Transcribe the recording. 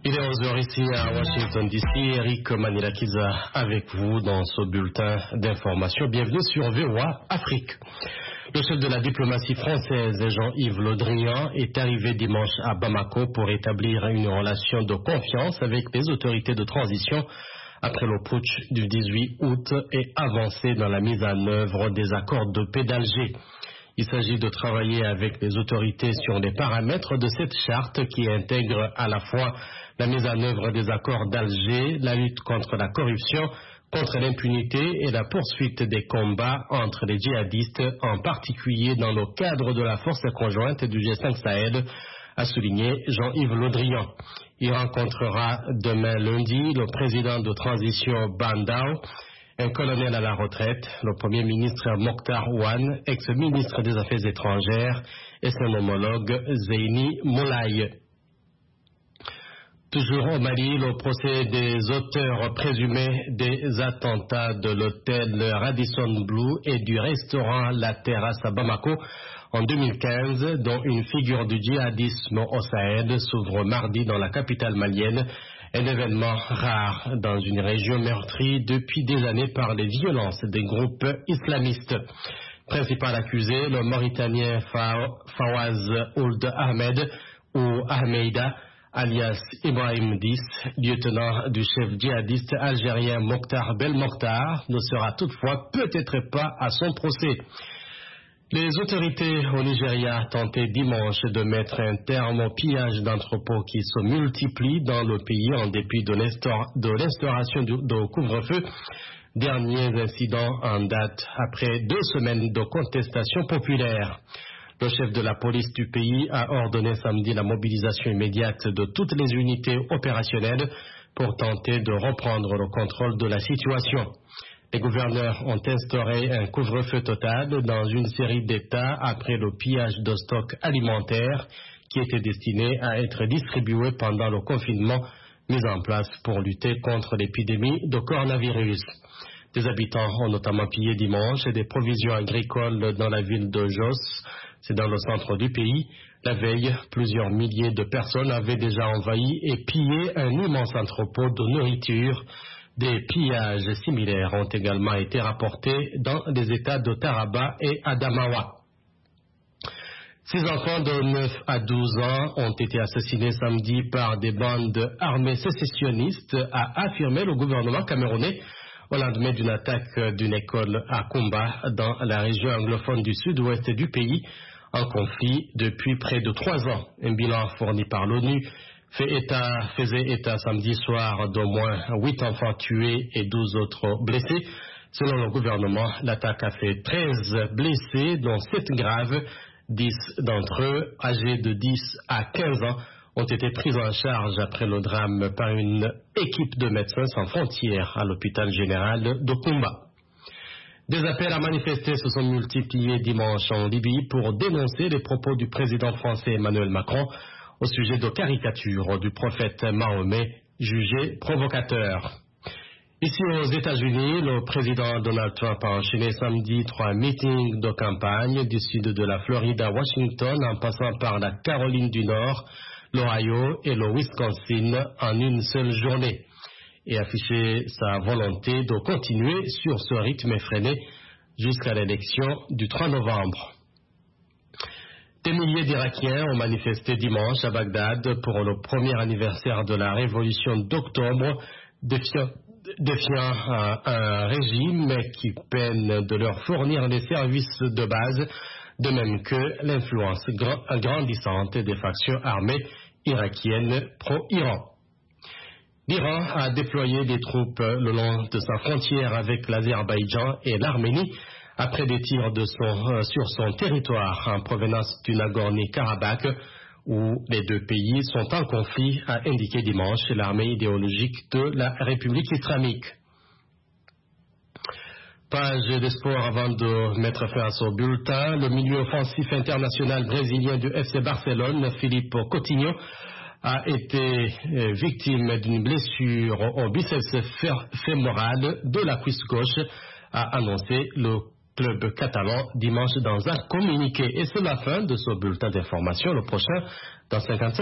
Il est 11h ici à Washington DC. Eric Manilakiza avec vous dans ce bulletin d'information. Bienvenue sur VOA Afrique. Le chef de la diplomatie française, Jean-Yves Le Drian, est arrivé dimanche à Bamako pour établir une relation de confiance avec les autorités de transition après le putsch du 18 août et avancer dans la mise en œuvre des accords de paix d'Alger. Il s'agit de travailler avec les autorités sur les paramètres de cette charte qui intègre à la fois la mise en œuvre des accords d'Alger, la lutte contre la corruption, contre l'impunité et la poursuite des combats entre les djihadistes, en particulier dans le cadre de la force conjointe du G5 Sahel, a souligné Jean-Yves Le Drian. Il rencontrera demain lundi le président de transition Bandao, un colonel à la retraite, le premier ministre Mokhtar Ouane, ex-ministre des Affaires étrangères, et son homologue Zeyni Moulaye. Toujours au Mali, le procès des auteurs présumés des attentats de l'hôtel Radisson Blu et du restaurant La Terrasse à Bamako en 2015, dont une figure du djihadisme au Sahel, s'ouvre mardi dans la capitale malienne, un événement rare dans une région meurtrie depuis des années par les violences des groupes islamistes. Principal accusé, le Mauritanien Fawaz Ould Ahmed ou Ahmeida, alias Ibrahim Dis, lieutenant du chef djihadiste algérien Mokhtar Belmokhtar, ne sera toutefois peut-être pas à son procès. Les autorités au Nigeria tentaient dimanche de mettre un terme au pillage d'entrepôts qui se multiplient dans le pays en dépit de l'instauration du couvre-feu. Derniers incidents en date après 2 semaines de contestation populaire. Le chef de la police du pays a ordonné samedi la mobilisation immédiate de toutes les unités opérationnelles pour tenter de reprendre le contrôle de la situation. Les gouverneurs ont instauré un couvre-feu total dans une série d'États après le pillage de stocks alimentaires qui étaient destinés à être distribués pendant le confinement mis en place pour lutter contre l'épidémie de coronavirus. Des habitants ont notamment pillé dimanche des provisions agricoles dans la ville de Jos, c'est dans le centre du pays. La veille, plusieurs milliers de personnes avaient déjà envahi et pillé un immense entrepôt de nourriture. Des pillages similaires ont également été rapportés dans les États de Taraba et Adamawa. 6 enfants de 9 à 12 ans ont été assassinés samedi par des bandes armées sécessionnistes, a affirmé le gouvernement camerounais au lendemain d'une attaque d'une école à Kumba dans la région anglophone du sud-ouest du pays, en conflit depuis près de 3 ans. Un bilan fourni par l'ONU faisait état samedi soir d'au moins 8 enfants tués et 12 autres blessés. Selon le gouvernement, l'attaque a fait 13 blessés, dont 7 graves. 10 d'entre eux, âgés de 10 à 15 ans, ont été pris en charge après le drame par une équipe de médecins sans frontières à l'hôpital général de Kumba. Des appels à manifester se sont multipliés dimanche en Libye pour dénoncer les propos du président français Emmanuel Macron au sujet de caricatures du prophète Mahomet jugé provocateur. Ici aux États-Unis, le président Donald Trump a enchaîné samedi 3 meetings de campagne du sud de la Floride à Washington en passant par la Caroline du Nord, l'Ohio et le Wisconsin en une seule journée et affiché sa volonté de continuer sur ce rythme effréné jusqu'à l'élection du 3 novembre. Des milliers d'Irakiens ont manifesté dimanche à Bagdad pour le premier anniversaire de la révolution d'octobre, défiant un régime qui peine de leur fournir les services de base, de même que l'influence grandissante des factions armées irakiennes pro-Iran. L'Iran a déployé des troupes le long de sa frontière avec l'Azerbaïdjan et l'Arménie après des tirs sur son territoire en provenance du Nagorno-Karabakh où les 2 pays sont en conflit, a indiqué dimanche l'armée idéologique de la République islamique. Page de sport avant de mettre fin à ce bulletin. Le milieu offensif international brésilien du FC Barcelone, Philippe Coutinho, a été victime d'une blessure au biceps fémoral de la cuisse gauche, a annoncé le club catalan dimanche dans un communiqué. Et c'est la fin de ce bulletin d'information. Le prochain dans 55